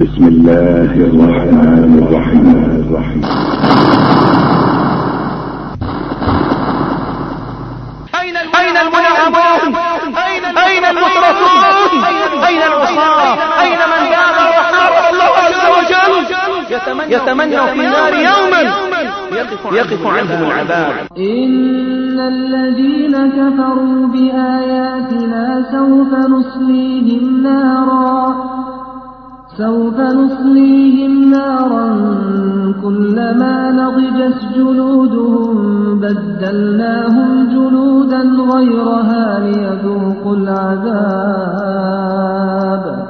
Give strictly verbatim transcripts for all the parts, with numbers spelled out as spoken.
بسم الله الرحمن الرحيم. أين المنعمون؟ أين المترفون؟ أين العصاة؟ أين من داب وحارب الله عز وجل؟ يتمنى في النار يوما يقف عنهم العذاب. إن الذين كفروا بآياتنا سوف نصليهم نارا سوف نصليهم نارا كلما نضجت جلودهم بدلناهم جلودا غيرها ليذوقوا العذاب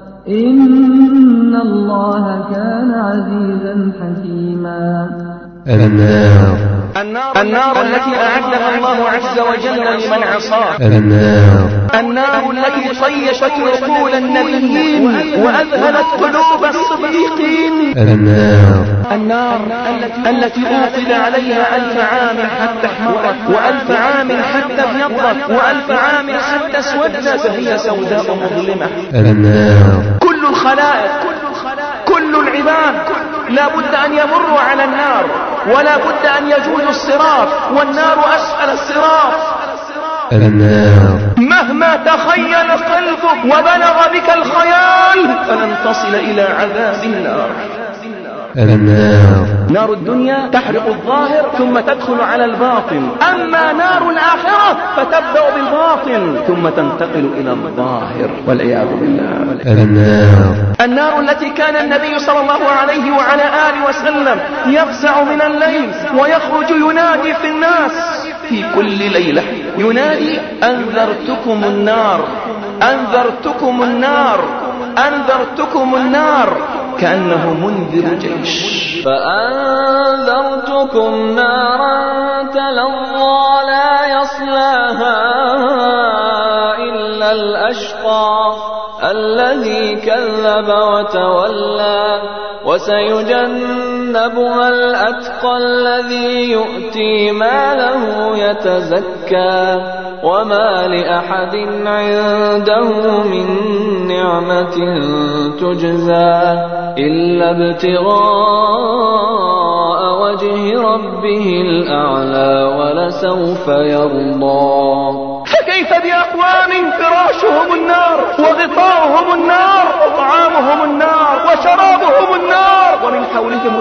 إن الله كان عزيزا حكيما. النار النار, النار التي أعدها الله عز وجل لمن عصاه. النار النار التي طيشت عقول النبيين وأذهلت قلوب الصديقين. النار النار التي أوقد عليها ألف عام حتى احمرت وألف عام حتى ابيضت وألف عام حتى اسودت فهي سوداء مظلمة. النار كل الخلائق كل العباد لا بد أن يمروا على النار ولا بد أن يجوزوا الصراط والنار أسفل الصراط. النار مهما تخيل قلبك وبلغ بك الخيال فلن تصل إلى عذاب النار. النار نار الدنيا تحرق الظاهر ثم تدخل على الباطن، أما نار الآخرة فتبدأ بالباطن ثم تنتقل إلى الظاهر والعياذ بالله. النار النار التي كان النبي صلى الله عليه وعلى آله وسلم يفزع من الليل ويخرج ينادي في الناس في كل ليلة، ينادي أنذرتكم النار أنذرتكم النار أنذرتكم النار كأنه منذر جيش. فأنذرتكم نارا تلظى لا يصلاها إلا الأشقى الذي كذب وتولى وسيجنبها الأتقى الذي يؤتي ماله يتزكى وما لأحد عنده من نعمة تجزى إلا ابتغاء وجه ربه الأعلى ولسوف يرضى. فكيف بأقوام فراشهم النار وغطاؤهم النار وطعامهم النار وشرابهم النار ومن حولهم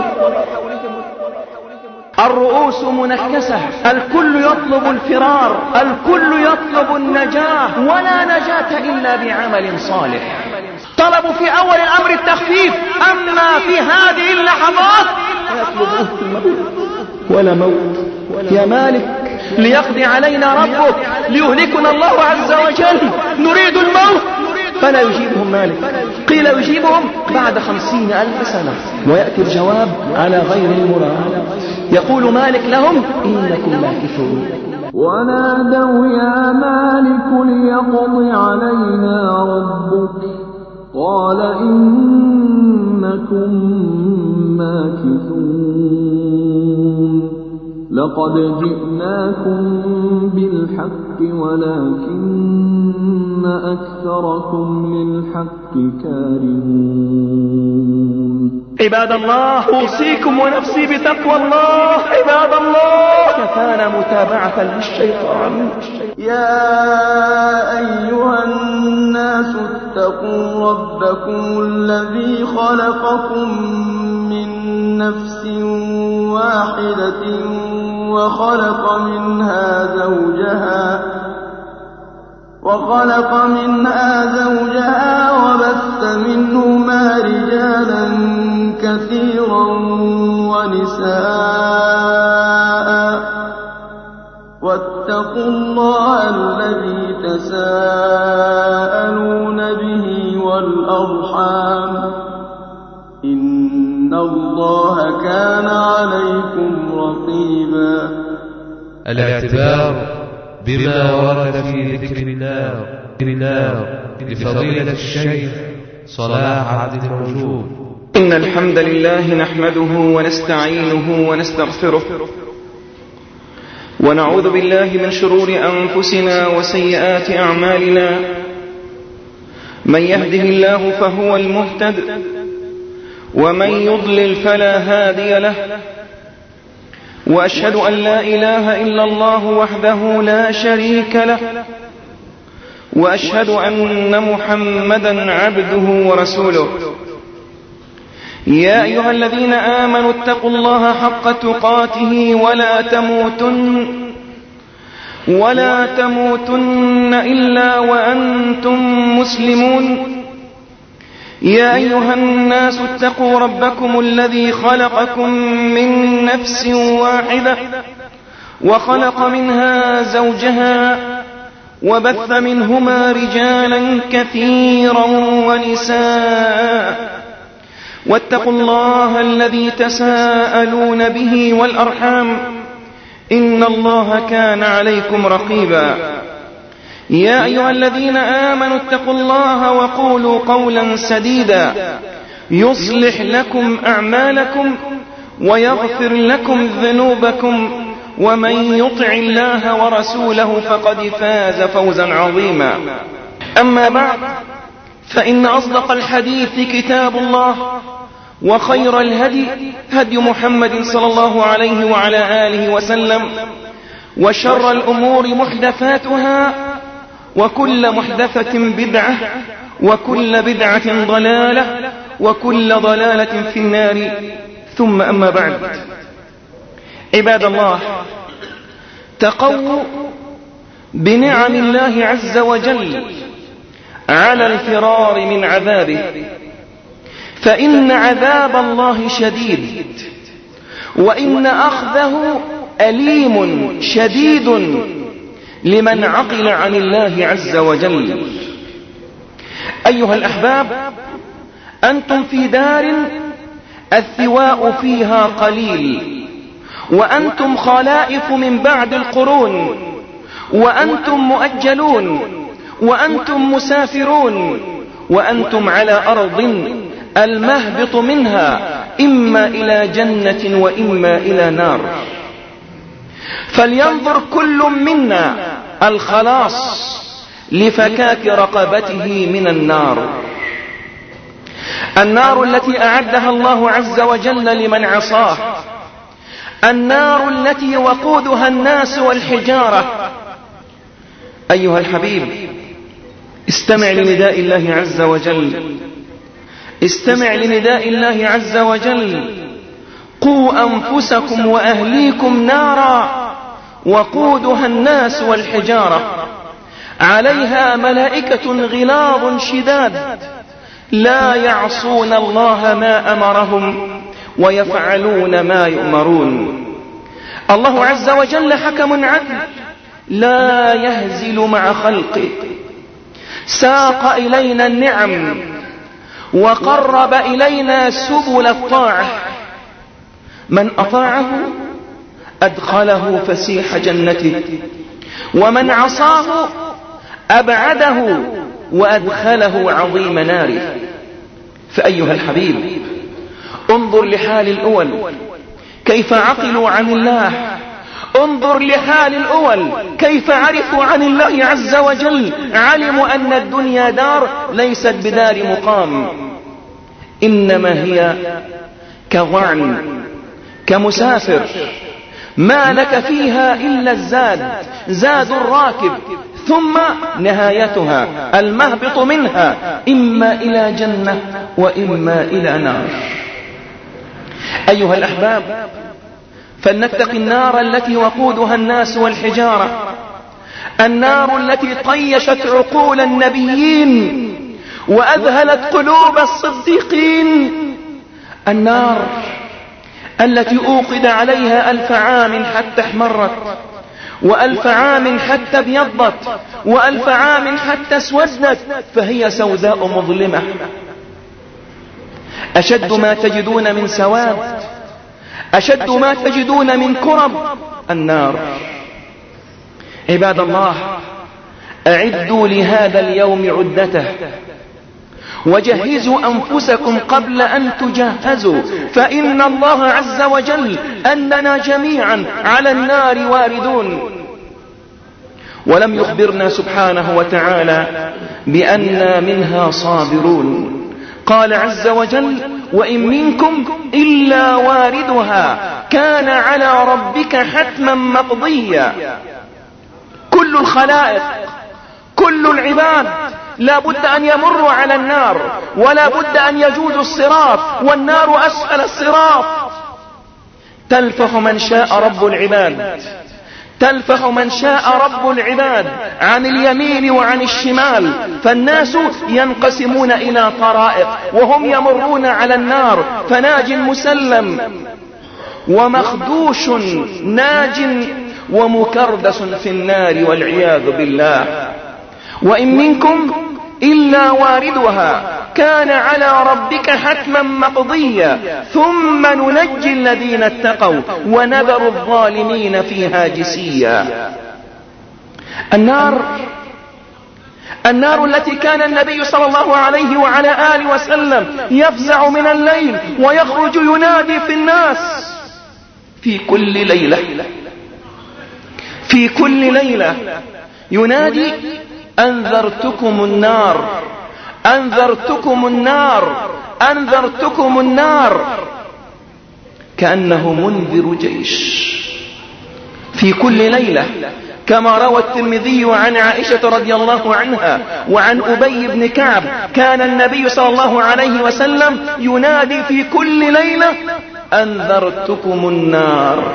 الرؤوس منكسة، الكل يطلب الفرار، الكل يطلب النجاة ولا نجاة إلا بعمل صالح. طلبوا في أول الأمر التخفيف، أما في هذه اللحظات يطلبوه الموت ولا موت. يا مالك ليقضي علينا ربك ليهلكنا الله عز وجل نريد الموت، فلا يجيبهم مالك. قيل يجيبهم بعد خمسين ألف سنة ويأتي الجواب على غير المراد. يقول مالك لهم إنكم ماكثون. ونادوا يا مالك ليقضي علينا ربك قال إنكم ماكثون لقد جئناكم بالحق ولكن أكثركم للحق كارهون. عباد الله أوصيكم ونفسي بتقوى الله. عباد الله كفانا متابعة للشيطان. يا أيها الناس اتقوا ربكم الذي خلقكم من نفس واحدة وخلق منها زوجها وخلق منها زوجها وبث منهما رجالا كثيرا ونساء واتقوا الله الذي تساءلون به والأرحام إن الله كان عليكم رقيبا. الاعتبار بما ورد في ذكر النار لفضيلة الشيخ صلاح عبد الموجود. إن الحمد لله نحمده ونستعينه ونستغفره ونعوذ بالله من شرور أنفسنا وسيئات أعمالنا. من يهده الله فهو المهتد ومن يضلل فلا هادي له، وأشهد أن لا إله إلا الله وحده لا شريك له، وأشهد أن محمدا عبده ورسوله. يا أيها الذين آمنوا اتقوا الله حق تقاته ولا تموتن ولا تموتن إلا وأنتم مسلمون. يا أيها الناس اتقوا ربكم الذي خلقكم من نفس واحدة وخلق منها زوجها وبث منهما رجالا كثيرا ونساء، واتقوا الله الذي تساءلون به والأرحام إن الله كان عليكم رقيبا. يا أيها الذين آمنوا اتقوا الله وقولوا قولا سديدا يصلح لكم أعمالكم ويغفر لكم ذنوبكم، ومن يطع الله ورسوله فقد فاز فوزا عظيما. أما بعد، فإن أصدق الحديث كتاب الله، وخير الهدي هدي محمد صلى الله عليه وعلى آله وسلم، وشر الأمور محدثاتها، وكل محدثة بدعة، وكل بدعة ضلالة، وكل ضلالة في النار. ثم أما بعد، عباد الله، تقووا بنعم الله عز وجل على الفرار من عذابه، فإن عذاب الله شديد، وإن أخذه أليم شديد لمن عقل عن الله عز وجل. أيها الأحباب، أنتم في دار الثواء فيها قليل، وأنتم خلائف من بعد القرون، وأنتم مؤجلون، وأنتم مسافرون، وأنتم على أرض المهبط منها إما إلى جنة وإما إلى نار. فلينظر كل منا الخلاص لفكاك رقبته من النار، النار التي أعدها الله عز وجل لمن عصاه، النار التي وقودها الناس والحجارة. أيها الحبيب، استمع لنداء الله عز وجل، استمع لنداء الله عز وجل: قوا أنفسكم وأهليكم نارا وقودها الناس والحجارة عليها ملائكة غلاظ شداد لا يعصون الله ما أمرهم ويفعلون ما يؤمرون. الله عز وجل حكم عدل لا يهزل مع خلقه، ساق إلينا النعم وقرب إلينا سبل الطاعة، من أطاعه أدخله فسيح جنته، ومن عصاه أبعده وأدخله عظيم ناره. فأيها الحبيب، انظر لحال الأول كيف عقلوا عن الله، انظر لحال الأول كيف عرفوا عن الله عز وجل، علموا أن الدنيا دار ليست بدار مقام، إنما هي كظعن، كمسافر ما لك فيها إلا الزاد، زاد الراكب، ثم نهايتها المهبط منها إما إلى جنة وإما إلى نار. أيها الأحباب، فلنتق النار التي وقودها الناس والحجارة، النار التي طيشت عقول النبيين وأذهلت قلوب الصديقين، النار التي أوقد عليها ألف عام حتى احمرت، وألف عام حتى ابيضت، وألف عام حتى اسودت، فهي سوداء مظلمة. أشد ما تجدون من سواد، أشد ما تجدون من كرب النار. عباد الله، أعدوا لهذا اليوم عدته، وجهزوا أنفسكم قبل أن تجهزوا، فإن الله عز وجل أننا جميعا على النار واردون. ولم يخبرنا سبحانه وتعالى بأننا منها صابرون، قال عز وجل: وإن منكم إلا واردها كان على ربك حتما مقضيا. كل الخلائق كل العباد لا بد أن يمروا على النار، ولا بد أن يجوزوا الصراط، والنار أسفل الصراط. تلفح من شاء رب العباد تلفح من شاء رب العباد عن اليمين وعن الشمال، فالناس ينقسمون إلى طرائق وهم يمرون على النار، فناج مسلم ومخدوش ناج ومكردس في النار والعياذ بالله. وإن منكم إلا واردها كان على ربك حتما مقضيا ثم ننجي الذين اتقوا ونذر الظالمين فيها جثيا. النار النار التي كان النبي صلى الله عليه وعلى آله وسلم يفزع من الليل ويخرج ينادي في الناس في كل ليلة في كل ليلة ينادي: أنذرتكم النار أنذرتكم النار أنذرتكم النار، كأنه منذر جيش في كل ليلة، كما روى الترمذي عن عائشة رضي الله عنها وعن أبي بن كعب كان النبي صلى الله عليه وسلم ينادي في كل ليلة: أنذرتكم النار.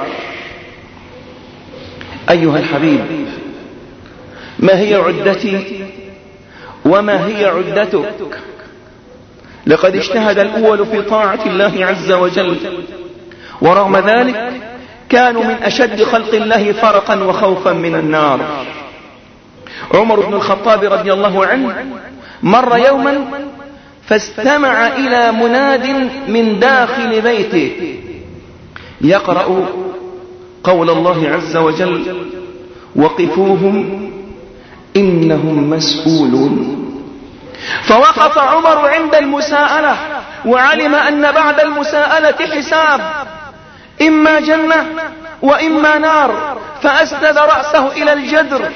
أيها الحبيب، ما هي عدتي وما هي عدتك؟ لقد اجتهد الأول في طاعة الله عز وجل، ورغم ذلك كانوا من أشد خلق الله فرقا وخوفا من النار. عمر بن الخطاب رضي الله عنه مر يوما فاستمع إلى مناد من داخل بيته يقرأ قول الله عز وجل: وقفوهم إنهم مسؤولون. فوقف عمر عند المساءلة وعلم أن بعد المساءلة حساب، إما جنة وإما نار، فأسند رأسه إلى الجدر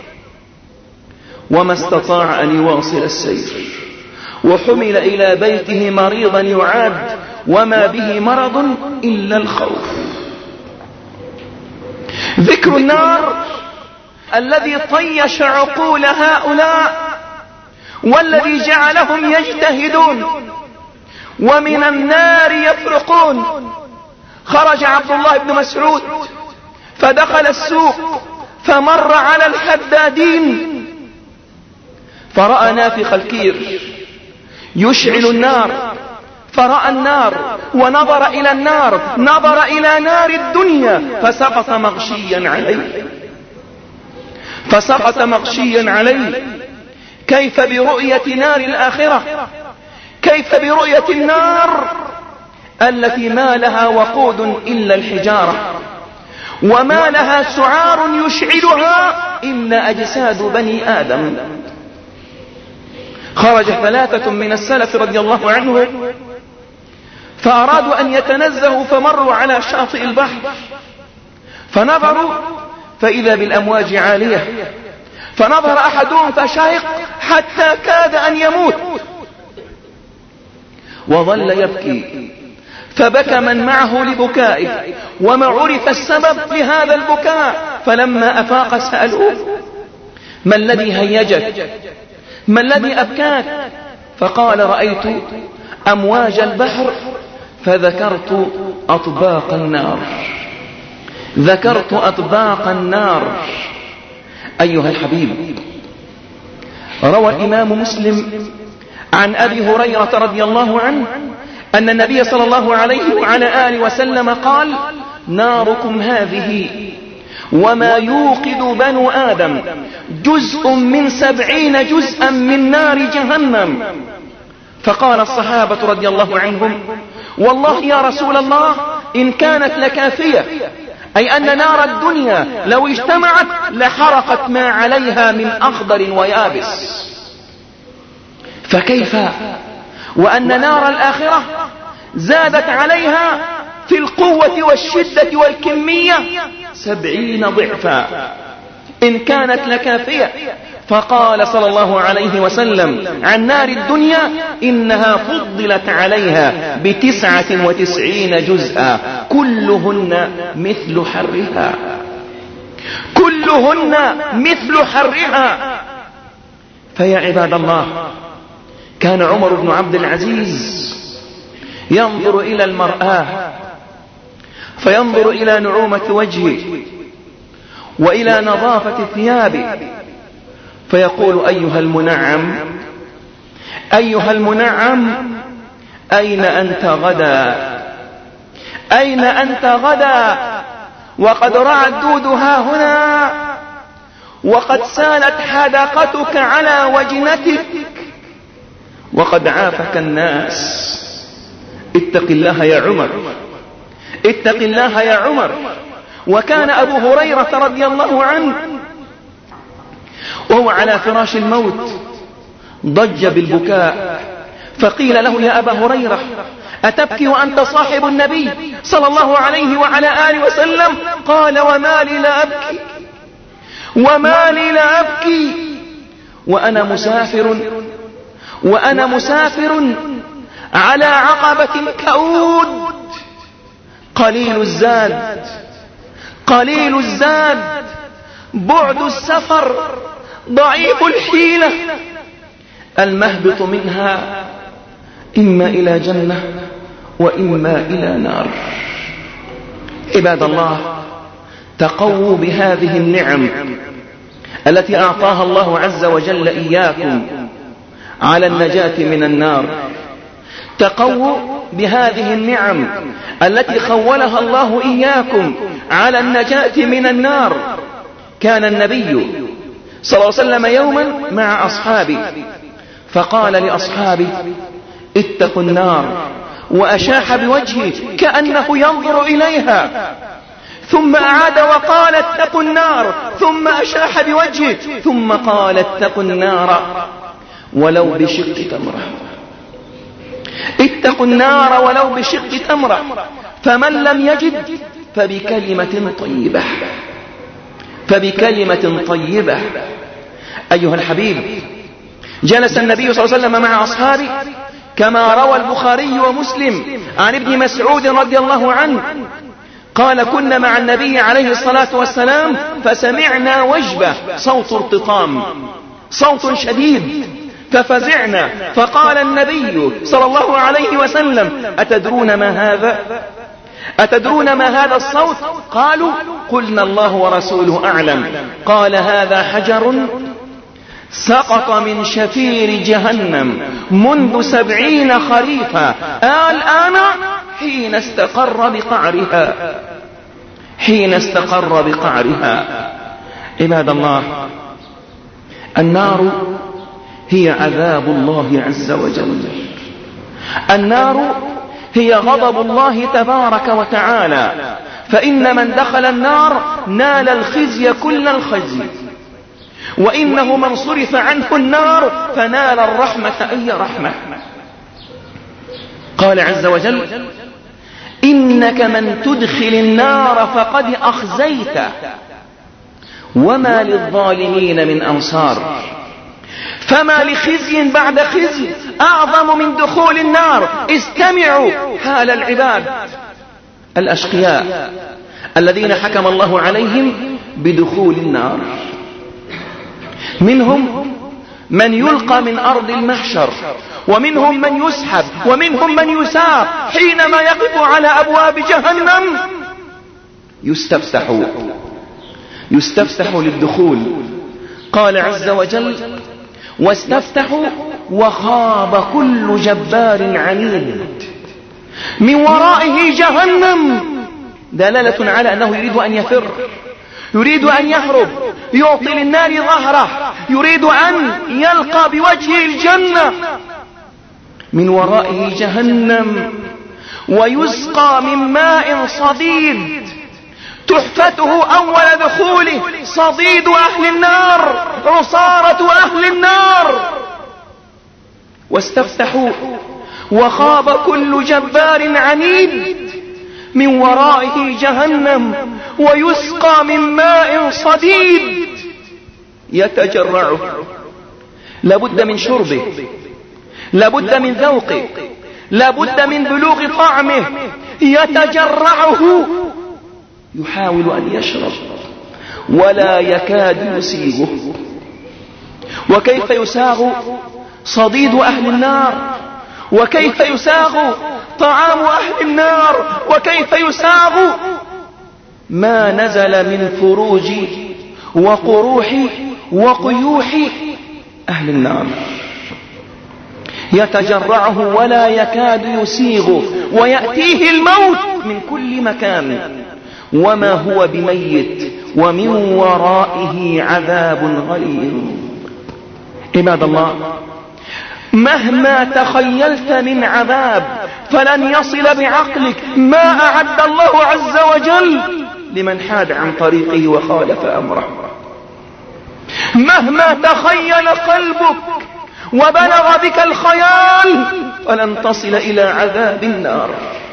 وما استطاع أن يواصل السير، وحمل إلى بيته مريضا يعاد وما به مرض إلا الخوف. ذكر النار الذي طيش عقول هؤلاء والذي جعلهم يجتهدون ومن النار يفرقون. خرج عبد الله بن مسعود فدخل السوق فمر على الحدادين فرأى نافخ الكير يشعل النار، فرأى النار ونظر إلى النار، نظر إلى نار الدنيا فسقط مغشيا عليه فسقط مغشيا عليه. كيف برؤية نار الآخرة؟ كيف برؤية النار التي ما لها وقود إلا الحجارة، وما لها سعار يشعلها إلا أجساد بني آدم؟ خرج ثلاثة من السلف رضي الله عنهم فأرادوا أن يتنزهوا فمروا على شاطئ البحر، فنظروا فإذا بالأمواج عالية، فنظر أحدهم فشهق حتى كاد أن يموت وظل يبكي، فبكى من معه لبكائه وما عرف السبب لهذا البكاء. فلما أفاق سألوه: ما الذي هيجك؟ ما الذي أبكاك؟ فقال: رأيت أمواج البحر فذكرت أطباق النار ذكرت أطباق النار. أيها الحبيب، روى الإمام مسلم عن أبي هريرة رضي الله عنه أن النبي صلى الله عليه وعلى آله وسلم قال: ناركم هذه وما يوقد بنو آدم جزء من سبعين جزءا من نار جهنم. فقال الصحابة رضي الله عنهم: والله يا رسول الله إن كانت لكافية، أي أن نار الدنيا لو اجتمعت لحرقت ما عليها من أخضر ويابس، فكيف وأن نار الآخرة زادت عليها في القوة والشدة والكمية سبعين ضعفا؟ إن كانت لكافية فقال صلى الله عليه وسلم عن نار الدنيا إنها فضلت عليها بتسعة وتسعين جزءا كلهن مثل حرها، كلهن مثل حرها. فيا عباد الله، كان عمر بن عبد العزيز ينظر إلى المرآة فينظر إلى نعومة وجهه وإلى نظافة ثيابه فيقول أيها المنعم أيها المنعم أين أنت غدا؟ أين أنت غدا؟ وقد رعى الدود ها هنا، وقد سالت حدقتك على وجنتك، وقد عافك الناس. اتق الله يا عمر، اتق الله يا عمر. وكان أبو هريرة رضي الله عنه وهو على فراش الموت ضج بالبكاء، فقيل له يا أبا هريرة أتبكي وأنت صاحب النبي صلى الله عليه وعلى آله وسلم؟ قال وما لي لا أبكي، وما لي لا أبكي وأنا مسافر وأنا مسافر على عقبة كؤود، قليل الزاد قليل الزاد، بعد السفر، ضعيف الحيلة، المهبط منها إما إلى جنة وإما إلى نار. عباد الله، تقووا بهذه النعم التي أعطاها الله عز وجل إياكم على النجاة من النار. تقووا بهذه النعم التي خولها الله إياكم على النجاة من النار. كان النبي صلى الله عليه وسلم يوما مع أصحابه فقال لأصحابه اتقوا النار، وأشاح بوجهه كأنه ينظر إليها، ثم أعاد وقال اتقوا النار، ثم أشاح بوجهه، ثم قال اتقوا النار ولو بشق تمرة، اتقوا النار ولو بشق تمرة، فمن لم يجد فبكلمة طيبة فبكلمة طيبة. أيها الحبيب، جلس النبي صلى الله عليه وسلم مع أصحابه كما روى البخاري ومسلم عن ابن مسعود رضي الله عنه قال كنا مع النبي عليه الصلاة والسلام فسمعنا وجبة، صوت ارتطام، صوت شديد، ففزعنا، فقال النبي صلى الله عليه وسلم أتدرون ما هذا؟ أتدرون ما هذا الصوت؟ قالوا قلنا الله ورسوله أعلم. قال هذا حجر سقط من شفير جهنم منذ سبعين خريفا، الآن حين استقر بقعرها حين استقر بقعرها. عباد الله، النار هي عذاب الله عز وجل، النار هي غضب الله تبارك وتعالى، فإن من دخل النار نال الخزي كل الخزي، وإنه من صرف عنه النار فنال الرحمة أي رحمة. قال عز وجل إنك من تدخل النار فقد أخزيته وما للظالمين من أنصار. فما لخزي بعد خزي أعظم من دخول النار. استمعوا حال العباد الأشقياء الذين حكم الله عليهم بدخول النار. منهم من يلقى من أرض المحشر، ومنهم من يسحب، ومنهم من يساق، حينما يقف على أبواب جهنم يستفتح يستفتح للدخول. قال عز وجل واستفتحوا وخاب كل جبار عنيد من ورائه جهنم، دلالة على أنه يريد أن يفر، يريد أن يهرب، يعطي للنار ظهره، يريد أن يلقى بوجه الجنة. من ورائه جهنم ويسقى من ماء صديد تحفته أول دخوله صديد أهل النار، عصارة أهل النار. واستفتحوا وخاب كل جبار عنيد من ورائه جهنم ويسقى من ماء صديد. يتجرعه، لابد من شربه، لابد من ذوقه، لابد من بلوغ طعمه، يتجرعه، يحاول أن يشرب ولا يكاد يسيغه. وكيف يساغ صديد أهل النار، وكيف يساغ طعام أهل النار، وكيف يساغ ما نزل من فروج وقروح وقيوح أهل النار. يتجرعه ولا يكاد يسيغه، ويأتيه الموت من كل مكان وما هو بميت، ومن ورائه عذاب غليظ. عباد الله، مهما تخيلت من عذاب فلن يصل بعقلك ما أعد الله عز وجل لمن حاد عن طريقه وخالف أمره. مهما تخيل قلبك وبلغ بك الخيال فلن تصل إلى عذاب النار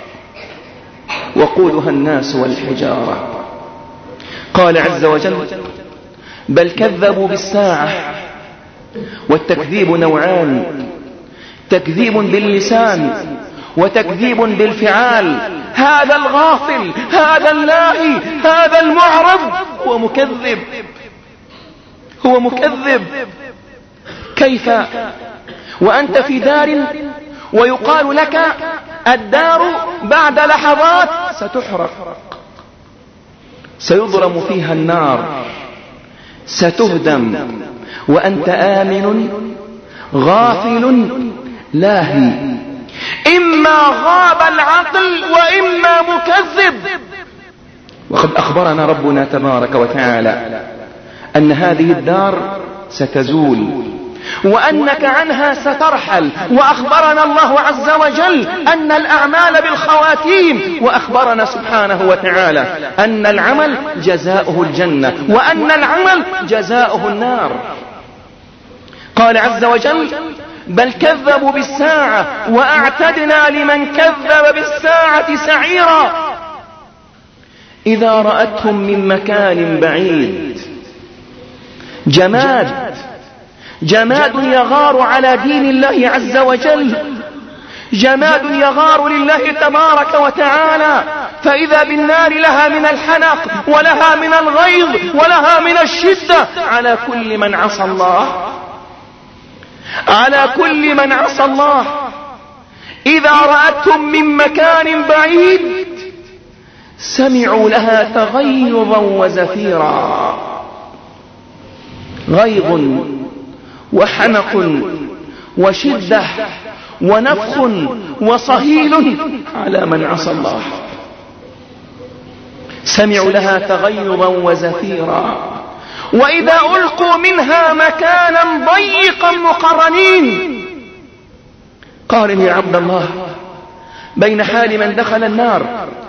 وقودها الناس والحجارة. قال عز وجل: بل كذبوا بالساعة. والتكذيب نوعان: تكذيب باللسان وتكذيب بالفعال. هذا الغافل، هذا اللاهي، هذا المعرض هو مكذب، هو مكذب. كيف وأنت في دار ويقال لك الدار بعد لحظات ستحرق، سيضرم فيها النار، ستهدم، وأنت آمن غافل لاهي. إما غاب العقل وإما مكذب. وقد أخبرنا ربنا تبارك وتعالى أن هذه الدار ستزول وأنك عنها سترحل. وأخبرنا الله عز وجل أن الأعمال بالخواتيم، وأخبرنا سبحانه وتعالى أن العمل جزاؤه الجنة وأن العمل جزاؤه النار. قال عز وجل: بل كذبوا بالساعة وأعتدنا لمن كذب بالساعة سعيرا. إذا رأتهم من مكان بعيد، جماد جماد يغار على دين الله عز وجل، جماد يغار لله تبارك وتعالى، فإذا بالنار لها من الحنق ولها من الغيظ ولها من الشدة على كل من عصى الله، على كل من عصى الله. إذا رأتهم من مكان بعيد سمعوا لها تغيظا وزفيرا. غيظ وحنق وشدة ونفخ وصهيل على من عصى الله. سمعوا لها تغيظا وزفيرا. وإذا ألقوا منها مكانا ضيقا مقرنين. قارن يا عبد الله بين حال من دخل النار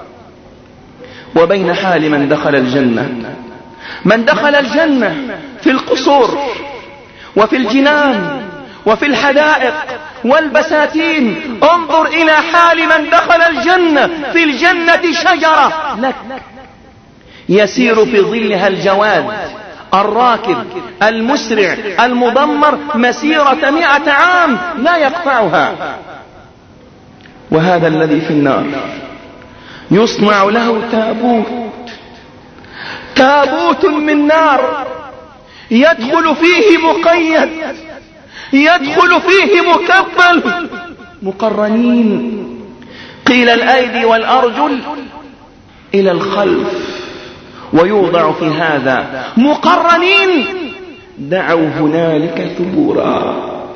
وبين حال من دخل الجنة. من دخل الجنة في القصور وفي الجنان وفي الحدائق والبساتين. انظر إلى حال من دخل الجنة. في الجنة شجرة لك يسير في ظلها الجواد الراكب المسرع المدمر مسيرة مئة عام لا يقطعها. وهذا الذي في النار يصنع له تابوت، تابوت من نار يدخل فيه مقيد، يدخل فيه مكبل، مقرنين. قيل الأيدي والأرجل إلى الخلف، ويوضع في هذا مقرنين. دعوا هنالك ثبورا،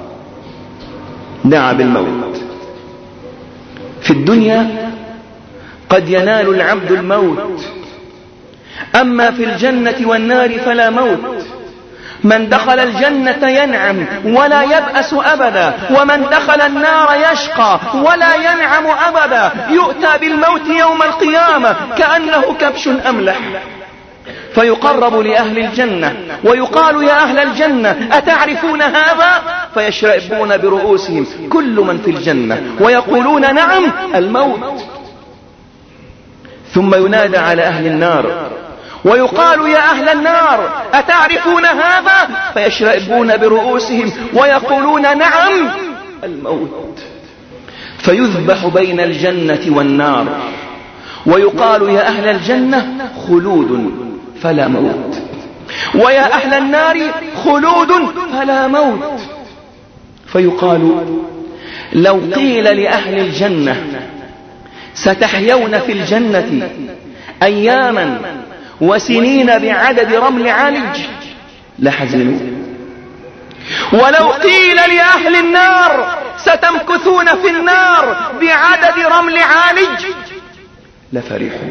دعا بالموت. في الدنيا قد ينال العبد الموت، أما في الجنة والنار فلا موت. من دخل الجنة ينعم ولا يبأس أبدا، ومن دخل النار يشقى ولا ينعم أبدا. يؤتى بالموت يوم القيامة كأنه كبش أملح، فيقرب لأهل الجنة ويقال: يا أهل الجنة أتعرفون هذا؟ فيشرئبون برؤوسهم كل من في الجنة ويقولون: نعم، الموت. ثم ينادى على أهل النار ويقال يا أهل النار أتعرفون هذا؟ فيشرئبون برؤوسهم ويقولون نعم، الموت. فيذبح بين الجنة والنار ويقال يا أهل الجنة خلود فلا موت، ويا أهل النار خلود فلا موت. فيقال لو قيل لأهل الجنة ستحيون في الجنة أياما وسنين بعدد رمل عالج لحزنوا، ولو قيل لأهل النار ستمكثون في النار بعدد رمل عالج لفرحوا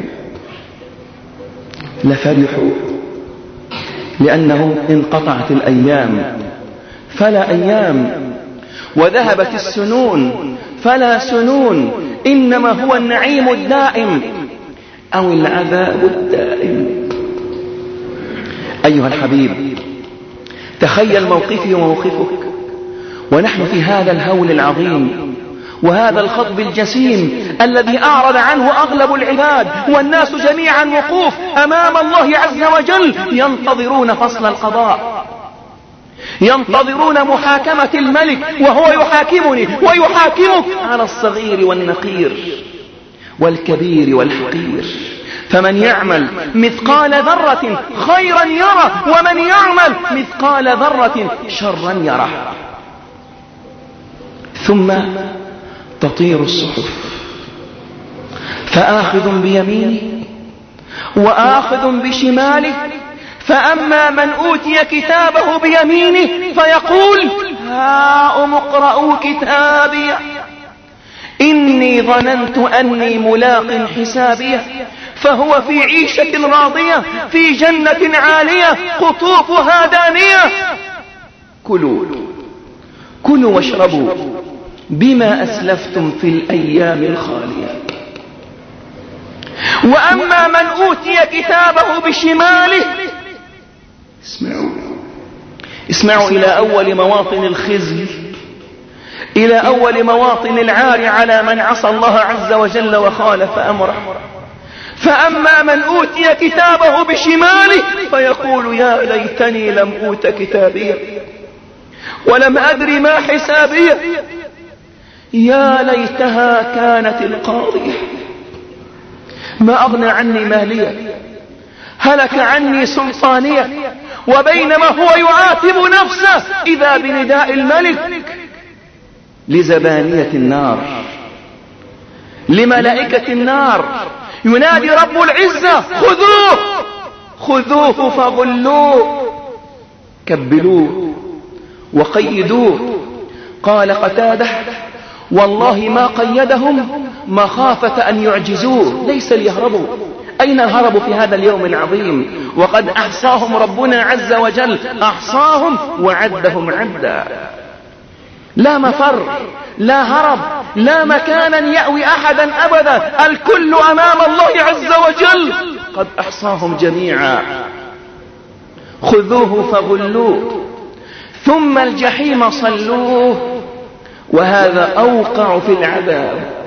لفرحوا لأنهم انقطعت الأيام فلا أيام، وذهبت السنون فلا سنون، إنما هو النعيم الدائم أو العذاب الدائم. أيها الحبيب، تخيل موقفي وموقفك ونحن في هذا الهول العظيم وهذا الخطب الجسيم الذي أعرض عنه أغلب العباد، والناس جميعا وقوف أمام الله عز وجل ينتظرون فصل القضاء، ينتظرون محاكمة الملك وهو يحاكمني ويحاكمك على الصغير والنقير والكبير والحقير. فمن يعمل مثقال ذرة خيرا يره، ومن يعمل مثقال ذرة شرا يره. ثم تطير الصحف، فآخذ بيمينه وآخذ بشماله، فأما من أوتي كتابه بيمينه فيقول هاؤم اقرءوا كتابي إني ظننت أني ملاق حسابي، فهو في عيشة راضية في جنة عالية قطوفها دانية. كلوا كلوا واشربوا بما أسلفتم في الأيام الخالية. وأما من أوتي كتابه بشماله، اسمعوا اسمعوا إلى أول مواطن الخزي، إلى أول مواطن العار على من عصى الله عز وجل وخالف أمره. فأما من أوتي كتابه بشماله فيقول يا ليتني لم أوت كتابي ولم أدر ما حسابي، يا ليتها كانت القاضية ما أغنى عني مالية، هلك عني سلطانية. وبينما هو يعاتب نفسه إذا بنداء الملك لزبانية النار، لملائكة النار، ينادي رب العزة خذوه خذوه فغلوه كبلوه وقيدوه. قال قتادة والله ما قيدهم مخافة أن يعجزوه، ليس ليهربوا. أين الهرب في هذا اليوم العظيم؟ وقد أحصاهم ربنا عز وجل، أحصاهم وعدهم عدا. لا مفر، لا هرب، لا مكانا يأوي أحدا أبدا، الكل أمام الله عز وجل قد أحصاهم جميعا. خذوه فغلوه ثم الجحيم صلوه، وهذا أوقع في العذاب.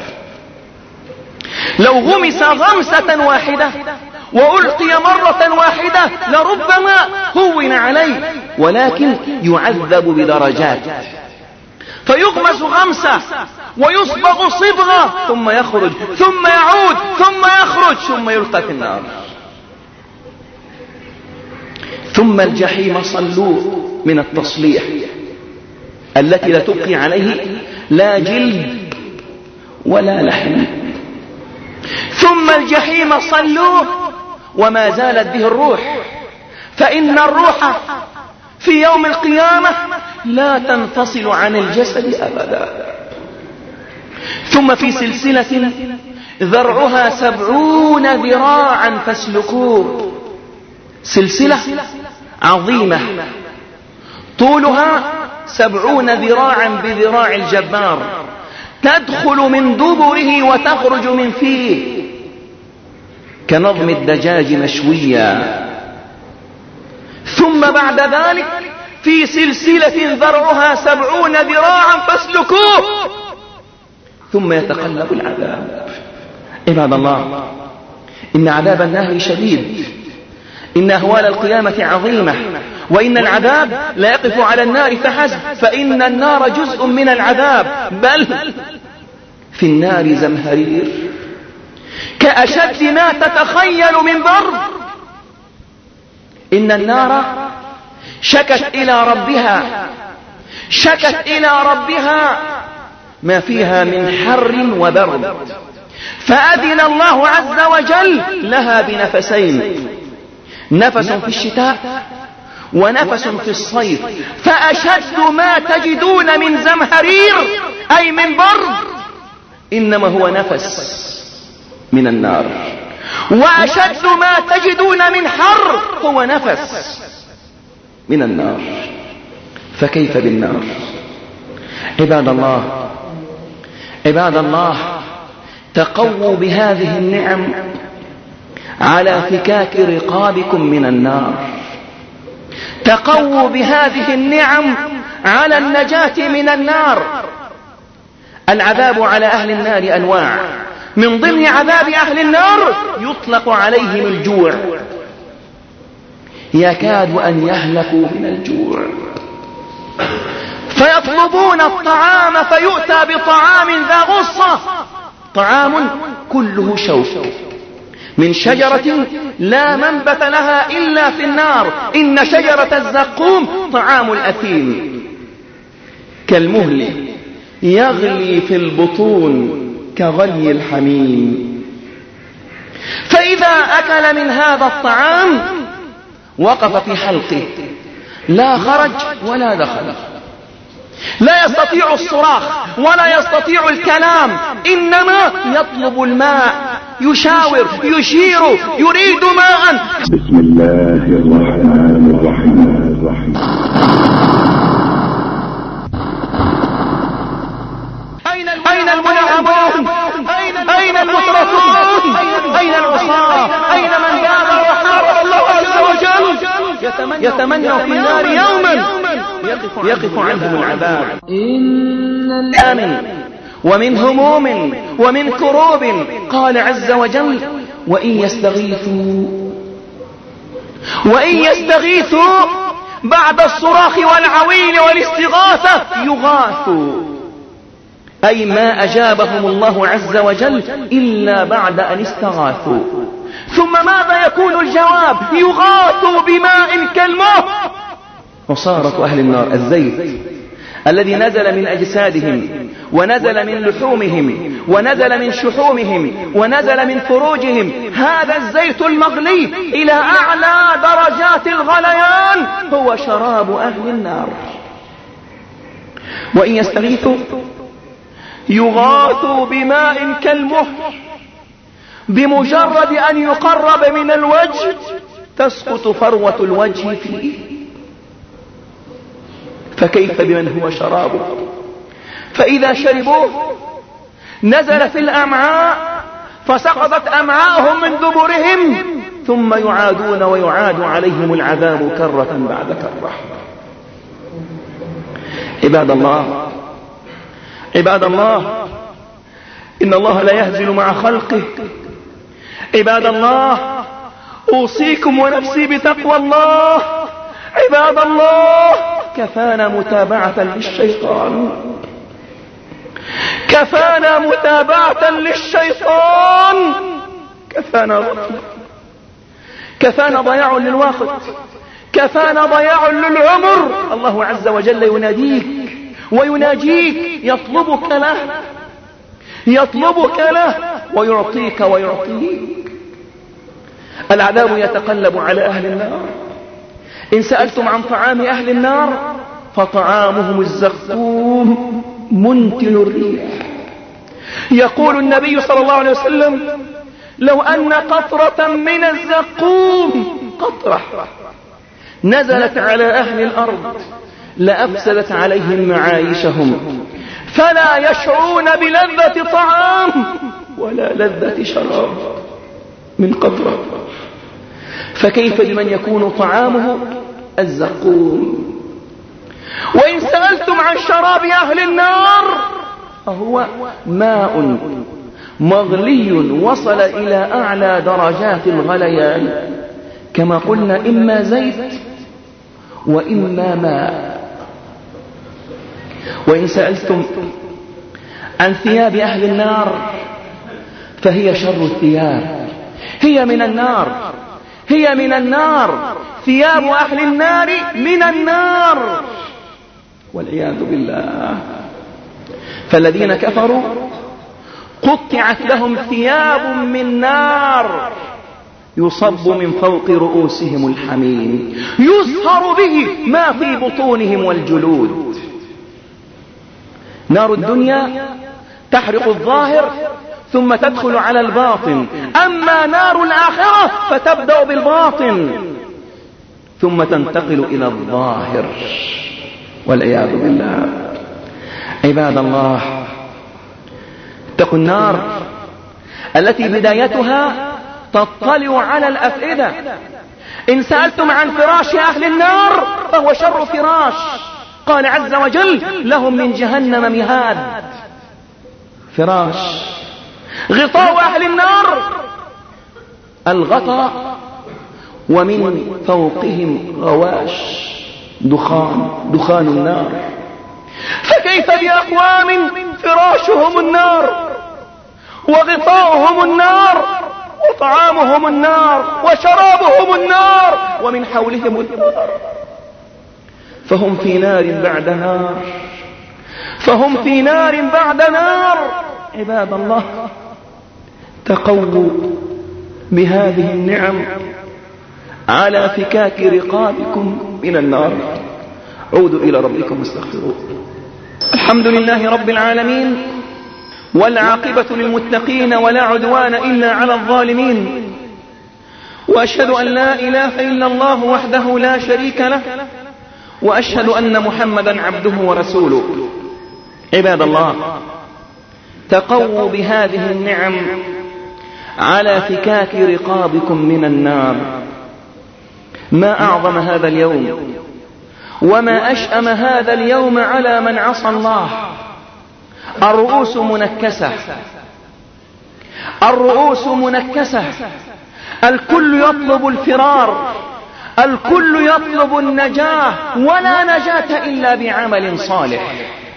لو غمس غمسة واحدة وألقي مرة واحدة لربما هون عليه، ولكن يعذب بدرجات، فيغمس غمسة ويصبغ صبغة ثم يخرج ثم يعود ثم يخرج ثم يلقى في النار. ثم الجحيم صلوه من التصليح التي لا تبقي عليه لا جلد ولا لحم. ثم الجحيم صلوه وما زالت به الروح، فإن الروح في يوم القيامة لا تنفصل عن الجسد أبدا. ثم في سلسلة ذرعها سبعون ذراعا فاسلكوه، سلسلة عظيمة طولها سبعون ذراعا بذراع الجبار، تدخل من دبره وتخرج من فيه كنظم الدجاج مشويا. ثم بعد ذلك في سلسلة ذرعها سبعون ذراعا فاسلكوه، ثم يتقلب العذاب. عباد الله، إن عذاب النار شديد، إن أهوال القيامة عظيمة، وإن العذاب لا يقف على النار فحسب، فإن النار جزء من العذاب، بل في النار زمهرير كأشد ما تتخيل من ضرب. إن النار شكت إلى ربها شكت إلى ربها ما فيها من حر وبرد، فأذن الله عز وجل لها بنفسين، نفس في الشتاء ونفس في الصيف، فأشد ما تجدون من زمهرير أي من برد إنما هو نفس من النار، وأشد ما تجدون من حر هو نفس من النار. فكيف بالنار؟ عباد الله عباد الله تقووا بهذه النعم على فكاك رقابكم من النار، تقووا بهذه النعم على النجاة من النار. العذاب على أهل النار أنواع، من ضمن عذاب أهل النار يطلق عليهم الجوع، يكاد أن يهلكوا من الجوع، فيطلبون الطعام فيؤتى بطعام ذا غصة، طعام كله شوك من شجرة لا منبت لها إلا في النار. إن شجرة الزقوم طعام الأثيم كالمهل يغلي في البطون كغلي الحميم. فإذا أكل من هذا الطعام وقف في حلقه، لا خرج ولا دخل، لا يستطيع الصراخ ولا يستطيع الكلام، إنما يطلب الماء، يشاور يشير يريد ماء. بسم الله الرحمن الرحيم. أين المنعمون؟ أين المترفون؟ أين العصاة؟ أين من دار وحارب الله عز وجل؟ يتمنى في النار يوما يقف عنهم العذاب. آمن ومن هموم ومن كروب. قال عز وجل: وإن يستغيثوا وإن يستغيثوا بعد الصراخ والعويل والاستغاثة يغاثوا، أي ما أجابهم الله عز وجل إلا بعد أن استغاثوا. ثم ماذا يكون الجواب؟ يغاثوا بماء كالمهل. وصارت أهل النار الزيت الذي نزل من أجسادهم ونزل من لحومهم ونزل من شحومهم ونزل من فروجهم، هذا الزيت المغلي إلى أعلى درجات الغليان هو شراب أهل النار. وإن يستغيثوا يغاثوا بماء كالمهل، بمجرد أن يقرب من الوجه تسقط فروة الوجه فيه. فكيف بمن هو شرابه؟ فإذا شربوه نزل في الأمعاء فسقطت أمعاءهم من دبرهم، ثم يعادون ويعاد عليهم العذاب كرة بعد كرة. عباد الله عباد الله إن الله لا يهزل مع خلقه. عباد الله أوصيكم ونفسي بتقوى الله. عباد الله كفانا متابعة للشيطان، كفانا متابعة للشيطان، كفانا غفلة، كفانا ضياع للوقت، كفانا ضياع للعمر. الله عز وجل يناديك ويناجيك، يطلبك له يطلبك له ويعطيك ويعطيك. العذاب يتقلب على أهل النار. إن سألتم عن طعام أهل النار فطعامهم الزقوم منتن الريح. يقول النبي صلى الله عليه وسلم: لو أن قطرة من الزقوم قطرة نزلت على أهل الأرض لأفسدت عليهم معايشهم، فلا يشعرون بلذة طعام ولا لذة شراب من قطرة. فكيف بمن يكون طعامه الزقوم؟ وإن سألتم عن شراب أهل النار فهو ماء مغلي وصل إلى أعلى درجات الغليان كما قلنا إما زيت وإما ماء. وإن سألتم عن ثياب أهل النار فهي شر الثياب، هي من النار، هي من النار، ثياب أهل النار من النار والعياذ بالله. فالذين كفروا قطعت لهم ثياب من نار يصب من فوق رؤوسهم الحميم يصهر به ما في بطونهم والجلود. نار الدنيا تحرق الظاهر ثم تدخل على الباطن، أما نار الآخرة فتبدأ بالباطن ثم تنتقل إلى الظاهر والعياذ بالله. عباد الله، اتقوا النار التي بدايتها تطلع على الأفئدة. إن سألتم عن فراش أهل النار فهو شر فراش. قال عز وجل لهم من جهنم مهاد، فراش. غطاء أهل النار الغطاء ومن فوقهم غواش، دخان، دخان النار. فكيف بأقوام فراشهم النار وغطاؤهم النار وطعامهم النار وشرابهم النار ومن حولهم النار، فهم في نار بعد نار، فهم في نار بعد نار. عباد الله، تقووا بهذه النعم على فكاك رقابكم من النار. عودوا إلى ربكم واستغفروه. الحمد لله رب العالمين، والعاقبة للمتقين ولا عدوان إلا على الظالمين، وأشهد أن لا إله إلا الله وحده لا شريك له، وأشهد أن محمدا عبده ورسوله. عباد الله، تقووا بهذه النعم على فكاك رقابكم من النار. ما أعظم هذا اليوم وما أشأم هذا اليوم على من عصى الله. الرؤوس منكسة، الرؤوس منكسة، الكل يطلب الفرار، الكل يطلب النجاة، ولا نجاة إلا بعمل صالح.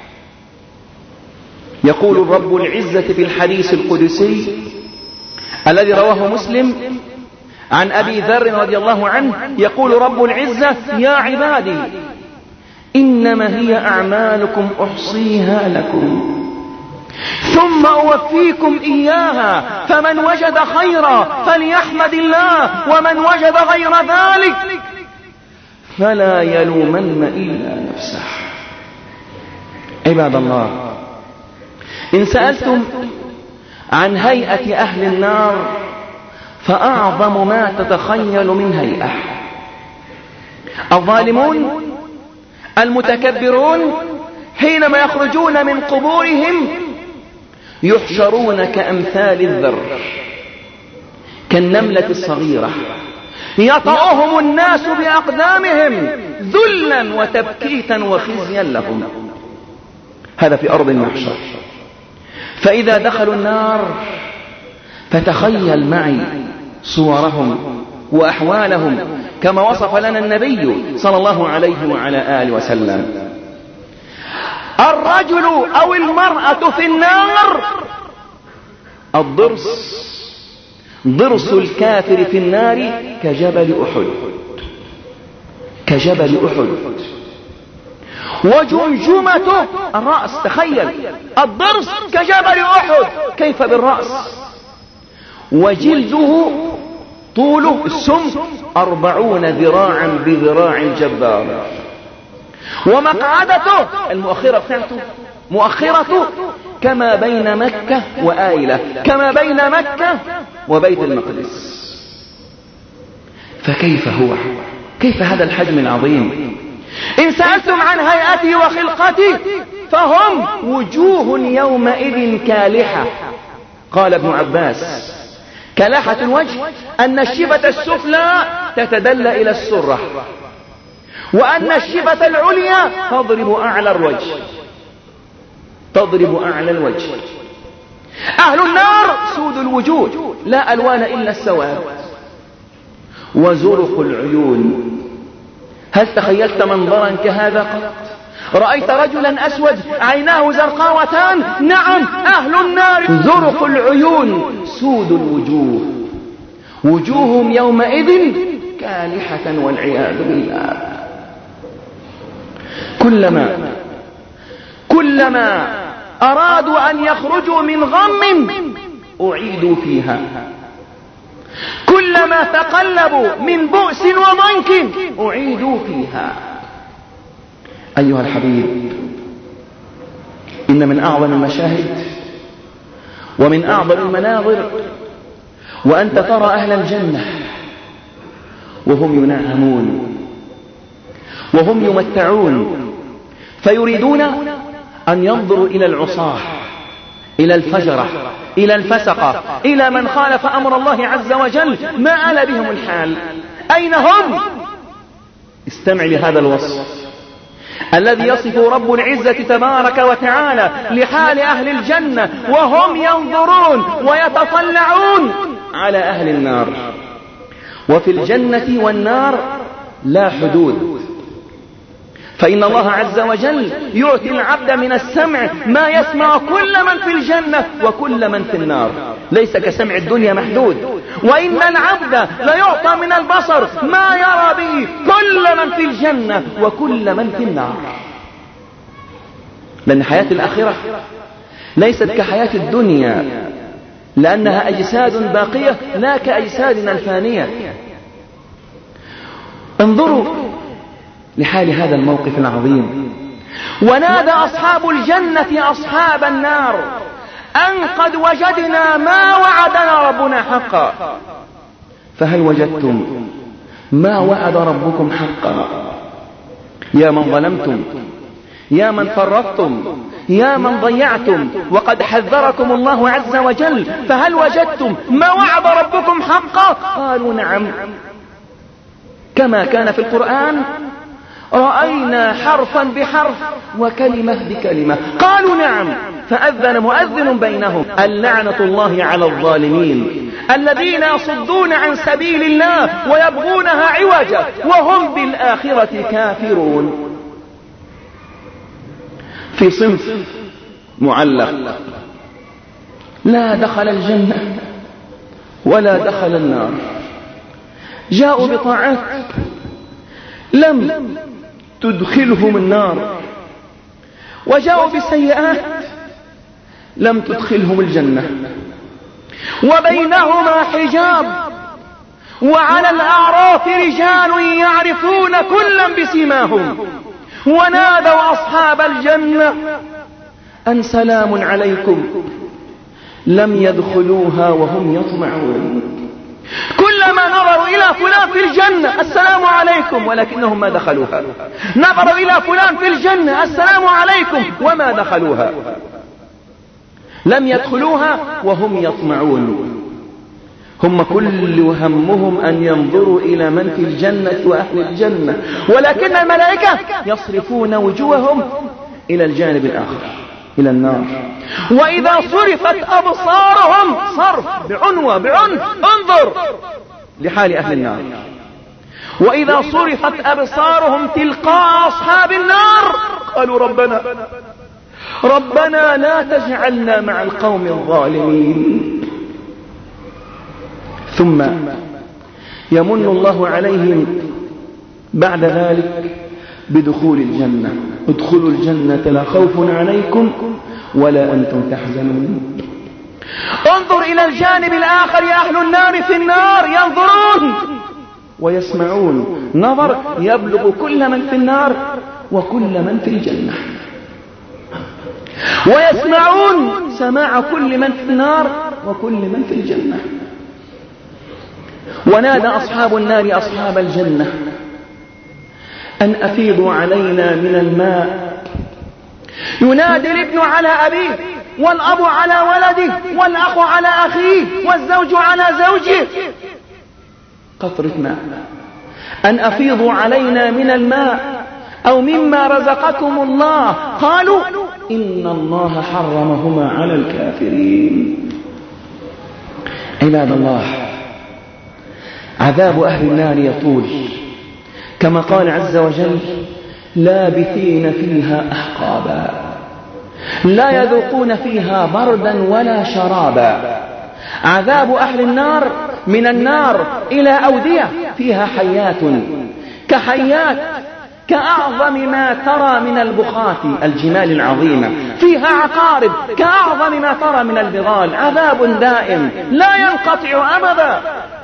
يقول رب العزة في الحديث القدسي الذي رواه مسلم عن أبي ذر رضي الله عنه، يقول رب العزة: يا عبادي إنما هي أعمالكم أحصيها لكم ثم أوفيكم إياها، فمن وجد خيرا فليحمد الله، ومن وجد غير ذلك فلا يلومن إلا نفسه. عباد الله، إن سألتم عن هيئة أهل النار فأعظم ما تتخيل من هيئة الظالمون المتكبرون حينما يخرجون من قبورهم يحشرون كأمثال الذر، كالنملة الصغيرة، يطأهم الناس بأقدامهم ذلا وتبكيتا وخزيا لهم. هذا في أرض المحشر. فإذا دخلوا النار فتخيل معي صورهم وأحوالهم كما وصف لنا النبي صلى الله عليه وعلى آله وسلم. الرجل أو المرأة في النار الضرس، ضرس الكافر في النار كجبل أحد، كجبل أحد. وجمجمته الرأس، تخيل الضرس كجبل أحد، كيف بالرأس؟ وجلده طوله السم أربعون ذراعا بذراع الجبار. ومقعدته المؤخرة بتاعته مؤخرته كما بين مكة وآيلة، كما بين مكة وبيت المقدس. فكيف هو؟ كيف هذا الحجم العظيم؟ إن سألتم عن هيئته وخلقته فهم وجوه يومئذ كالحة. قال ابن عباس: كلاحة الوجه أن الشبة السفلى تتدلى إلى السرة، وأن الشبة العليا تضرب أعلى الوجه، تضرب أعلى الوجه. أهل النار سود الوجوه، لا ألوان إلا السواد. وزرق العيون. هل تخيلت منظرا كهذا قط؟ رأيت رجلا أسود عيناه زرقاوتان؟ نعم، أهل النار. زرق العيون، سود الوجوه، وجوههم يومئذ كالحة والعياذ بالله. كلما كلما أرادوا أن يخرجوا من غم أعيدوا فيها، كلما تقلبوا من بؤس وضنك أعيدوا فيها. أيها الحبيب، إن من أعظم المشاهد ومن أعظم المناظر وأنت ترى أهل الجنة وهم ينعمون وهم يمتعون، فيريدون أن ينظروا إلى العصاة، إلى الفجرة، إلى الفسقة، إلى من خالف أمر الله عز وجل، ما آل بهم الحال. أين هم؟ استمع لهذا الوصف الذي يصف رب العزة تبارك وتعالى لحال أهل الجنة وهم ينظرون ويتطلعون على أهل النار. وفي الجنة والنار لا حدود، فإن الله عز وجل يعطي العبد من السمع ما يسمع كل من في الجنة وكل من في النار، ليس كسمع الدنيا محدود. وإن العبد ليعطى من البصر ما يرى به كل من في الجنة وكل من في النار، لأن حياة الآخرة ليست كحياة الدنيا، لأنها أجساد باقية لا كأجسادنا الفانية. انظروا لحال هذا الموقف العظيم. ونادى أصحاب الجنة أصحاب النار أن قد وجدنا ما وعدنا ربنا حقا، فهل وجدتم ما وعد ربكم حقا؟ يا من ظلمتم، يا من فرطتم، يا من ضيعتم، وقد حذركم الله عز وجل، فهل وجدتم ما وعد ربكم حقا؟ قالوا نعم، كما كان في القرآن: رأينا حرفا بحرف وكلمة بكلمة. قالوا نعم، فأذن مؤذن بينهم: اللعنة الله على الظالمين الذين يصدون عن سبيل الله ويبغونها عوجا وهم بالآخرة كافرون. في صنف معلق: لا دخل الجنة ولا دخل النار، جاءوا بطاعات لم تدخلهم النار، وجاءوا بسيئات لم تدخلهم الجنة، وبينهما حجاب، وعلى الأعراف رجال يعرفون كلا بسيماهم، ونادوا أصحاب الجنة أن سلام عليكم، لم يدخلوها وهم يطمعون. كلما نظروا إلى فلان في الجنة: السلام عليكم، ولكنهم ما دخلوها. نظروا إلى فلان في الجنة: السلام عليكم، وما دخلوها. لم يدخلوها وهم يطمعون. هم كل همهم أن ينظروا إلى من في الجنة وأهل الجنة، ولكن الملائكة يصرفون وجوههم إلى الجانب الآخر، إلى النار. وإذا صرفت أبصارهم صرف بعنوة بعنف، انظر لحال أهل النار. وإذا صرفت أبصارهم تلقاء أصحاب النار قالوا: ربنا ربنا لا تجعلنا مع القوم الظالمين. ثم يمن الله عليهم بعد ذلك بدخول الجنة: ادخلوا الجنة لا خوف عليكم ولا أنتم تحزنون. انظر إلى الجانب الآخر، يا أهل النار في النار ينظرون ويسمعون نظر يبلغ كل من في النار وكل من في الجنة، ويسمعون سماع كل من في النار وكل من في الجنة. ونادى أصحاب النار أصحاب الجنة أن أفيضوا علينا من الماء. ينادي الابن على أبيه، والأب على ولده، والأخ على أخيه، والزوج على زوجه: قطرة ماء، أن أفيضوا علينا من الماء أو مما رزقكم الله. قالوا: إن الله حرمهما على الكافرين. عباد الله، عذاب أهل النار يطول، كما قال عز وجل: لابثين فيها أحقابا لا يذوقون فيها بردا ولا شرابا. عذاب أهل النار من النار إلى أودية فيها حيات كحيات كأعظم ما ترى من البخات الجمال العظيمة، فيها عقارب كأعظم ما ترى من البغال. عذاب دائم لا ينقطع أبدا.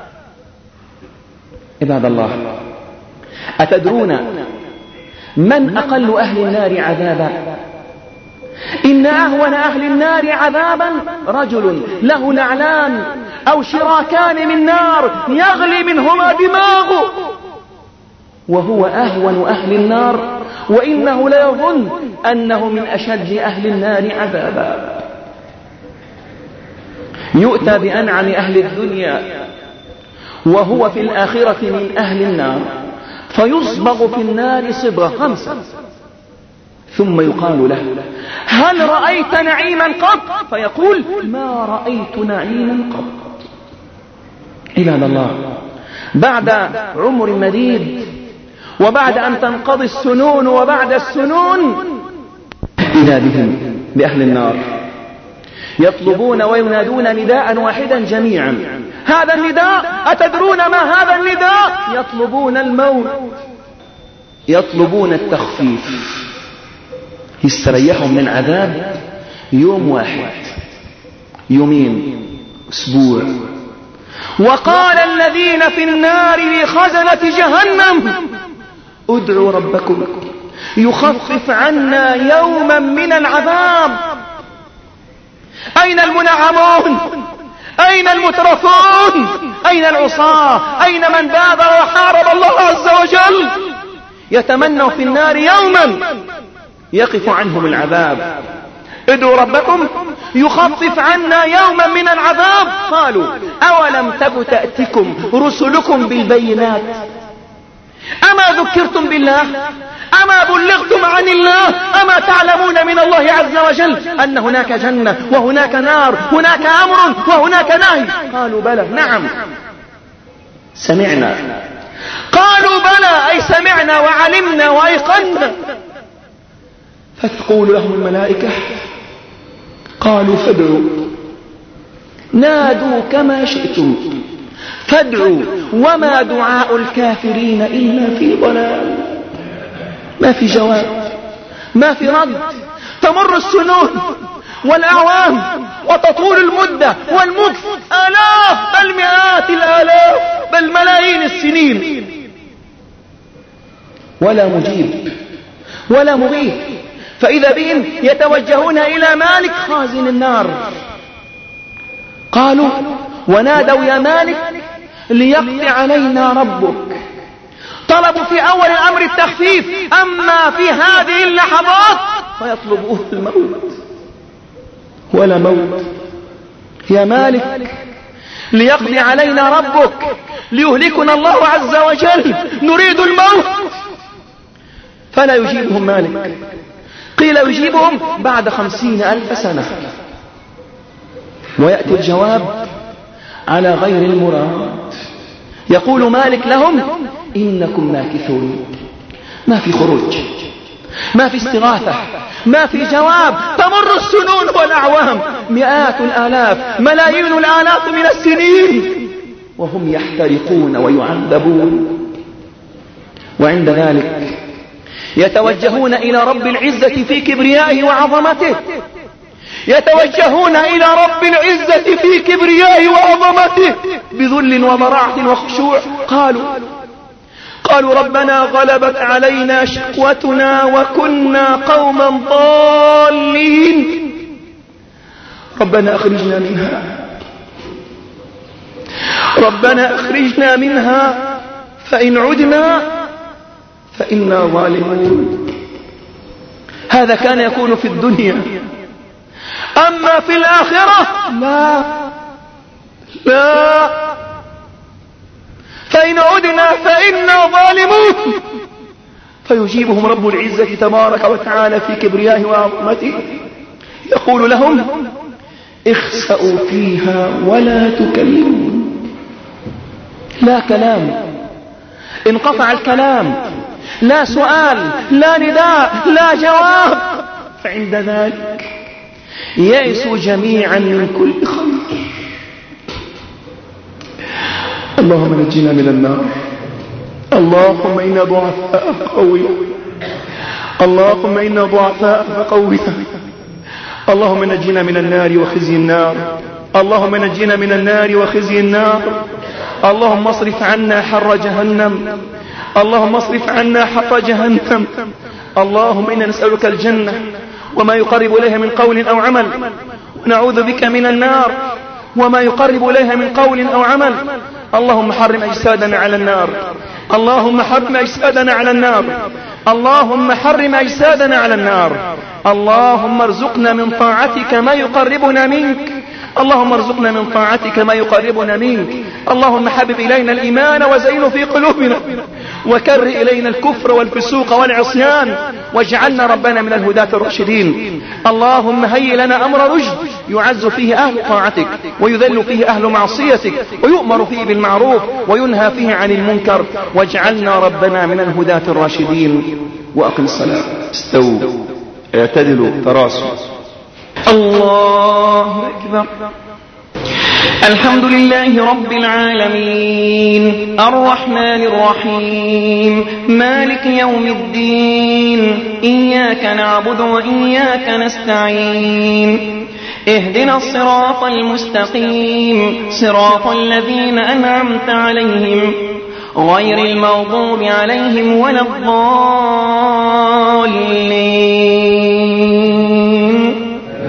عباد الله، أتدرون من أقل أهل النار عذابا؟ إن أهون أهل النار عذابا رجل له نعلان أو شراكان من نار يغلي منهما دماغه، وهو أهون أهل النار، وإنه لا يظن أنه من أشد أهل النار عذابا. يؤتى بأنعم أهل الدنيا وهو في الآخرة من أهل النار، فيصبغ في النار صبغة خمسة، ثم يقال له: هل رأيت نعيما قط؟ فيقول: ما رأيت نعيما قط. عباد الله، بعد عمر مديد، وبعد أن تنقضي السنون وبعد السنون، إذا بهم بأهل النار يطلبون وينادون نداء واحدا جميعا. هذا النداء، أتدرون ما هذا النداء؟ يطلبون الموت، يطلبون التخفيف، يستريحوا من عذاب يوم واحد، يومين، أسبوع. وقال الذين في النار لخزنة جهنم: ادعوا ربكم يخفف عنا يوما من العذاب. أين المنعمون؟ أين المترفون؟ أين العصاة؟ أين من بادر وحارب الله عز وجل؟ يتمنوا في النار يوما يقف عنهم العذاب. ادعوا ربكم يخفف عنا يوما من العذاب. قالوا: أولم تك تأتكم رسلكم بالبينات؟ أما ذكرتم بالله؟ أما بلغتم عن الله؟ أما تعلمون من الله عز وجل أن هناك جنة وهناك نار، هناك أمر وهناك نهي؟ قالوا: بلى. نعم سمعنا. قالوا: بلى، أي سمعنا وعلمنا وأيقنا. فتقول لهم الملائكة: قالوا فادعوا. نادوا كما شئتم فادعوا، وما دعاء الكافرين إلا في ضلال. ما في جواب، ما في رد. تمر السنون والأعوام وتطول المدة والمكث، آلاف بل مئات الآلاف بل ملايين السنين، ولا مجيب ولا مغيث. فإذا بهم يتوجهون إلى مالك خازن النار. قالوا: ونادوا يا مالك ليقضي علينا ربك. طلبوا في أول الأمر التخفيف، أما في هذه اللحظات فيطلبوه الموت، ولا موت. يا مالك ليقضي علينا ربك، ليهلكنا الله عز وجل، نريد الموت. فلا يجيبهم مالك. قيل يجيبهم بعد خمسين ألف سنة، ويأتي الجواب على غير المراد. يقول مالك لهم: إنكم ماكثون. ما في خروج، ما في استغاثة، ما في جواب. تمر السنون والأعوام، مئات الآلاف، ملايين الآلاف من السنين، وهم يحترقون ويعذبون. وعند ذلك يتوجهون إلى رب العزة في كبريائه وعظمته، يتوجهون إلى رب العزة في كبريائه وعظمته بذل وضراعة وخشوع. قالوا قالوا ربنا غلبت علينا شقوتنا وكنا قوما ضالين، ربنا أخرجنا منها، ربنا أخرجنا منها فإن عدنا فإنا ظالمون. هذا كان يكون في الدنيا، أما في الآخرة لا لا، فإن عدنا فإنا ظالمون. فيجيبهم رب العزة تبارك وتعالى في كبريائه وعظمته، يقول لهم: اخسأوا فيها ولا تكلمون. لا كلام، انقطع الكلام، لا سؤال، لا نداء، لا جواب. فعند ذلك يئسوا جميعا من كل خير. اللهم نجنا من النار، اللهم إنا ضعفاء فقونا، اللهم إنا ضعفاء فقونا، اللهم نجنا من النار وخزي النار، اللهم نجنا من النار وخزي النار، اللهم اصرف عنا حر جهنم، اللهم اصرف عنا حر جهنم. اللهم إنا نسألك الجنة وما يقرب إليها من قول أو عمل، ونعوذ بك من النار وما يقرب إليها من قول أو عمل. اللهم حرم أجسادنا على النار، اللهم حرم أجسادنا على النار، اللهم حرم أجسادنا على النار. اللهم ارزقنا من طاعتك ما يقربنا منك، اللهم ارزقنا من طاعتك ما يقربنا منك. اللهم حبب إلينا الإيمان وزينه في قلوبنا، وكر إلينا الكفر والفسوق والعصيان، واجعلنا ربنا من الهداة الراشدين. اللهم هيئ لنا أمر رشد يعز فيه أهل طاعتك، ويذل فيه أهل معصيتك، ويؤمر فيه بالمعروف وينهى فيه عن المنكر، واجعلنا ربنا من الهداة الراشدين. وأقم الصلاة، استووا، اعتدلوا، تراصوا. الله أكبر. الحمد لله رب العالمين، الرحمن الرحيم، مالك يوم الدين، إياك نعبد وإياك نستعين، اهدنا الصراط المستقيم، صراط الذين أنعمت عليهم غير المغضوب عليهم ولا الضالين.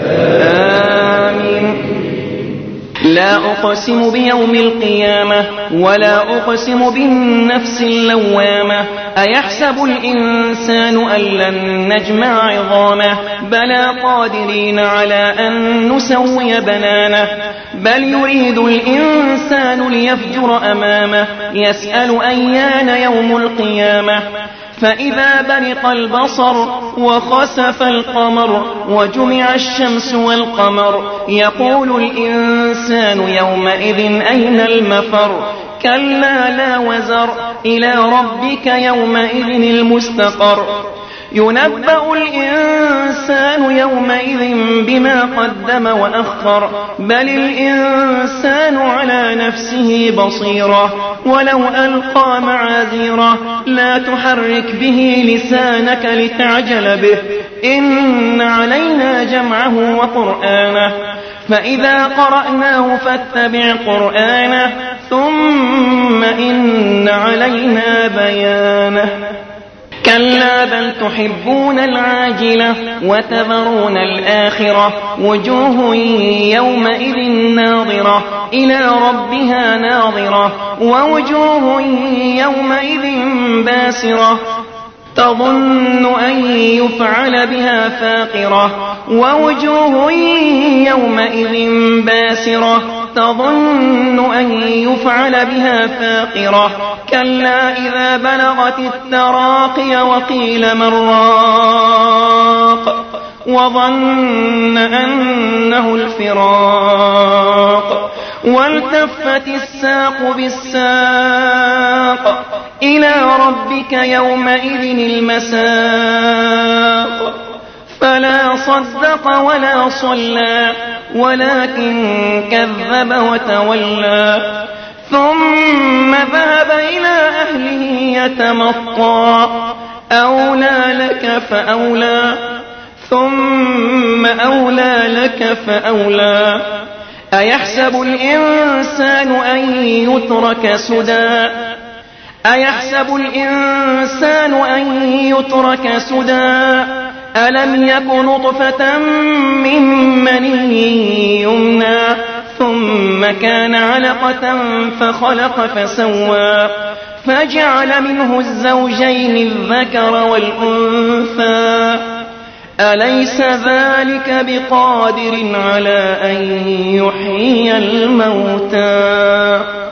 لا أقسم بيوم القيامة ولا أقسم بالنفس اللوامة، أيحسب الإنسان أن لن نجمع عظامه، بلى قادرين على أن نسوي بنانه، بل يريد الإنسان ليفجر أمامه، يسأل أيان يوم القيامة، فإذا برق البصر وخسف القمر وجمع الشمس والقمر، يقول الإنسان يومئذ أين المفر، كلا لا وزر، إلى ربك يومئذ المستقر، ينبأ الإنسان يومئذ بما قدم وأخر، بل الإنسان على نفسه بصيرة، ولو ألقى معاذيره، لا تحرك به لسانك لتعجل به، إن علينا جمعه وقرآنه، فإذا قرأناه فاتبع قرآنه، ثم إن علينا بيانه. كلا بل تحبون العاجلة وتذرون الآخرة، وجوه يومئذ ناظرة إلى ربها ناظرة، ووجوه يومئذ باسرة تظن أن يفعل بها فاقرة، ووجوه يومئذ باسرة تظن أن يفعل بها فاقرة، كلا إذا بلغت التراقي وقيل من راق، وظن أنه الفراق، والتفت الساق بالساق، إلى ربك يومئذ المساق، فلا صدق ولا صلى ولكن كذب وتولى، ثم ذهب إلى أهله يتمطى، أولى لك فأولى، ثم أولى لك فأولى، أيحسب الإنسان أن يترك سدى، أيحسب الإنسان أن يترك سدى، ألم يك نطفة من مني يمنى، ثم كان علقة فخلق فسوى، فجعل منه الزوجين الذكر والأنثى، أليس ذلك بقادر على أن يحيي الموتى.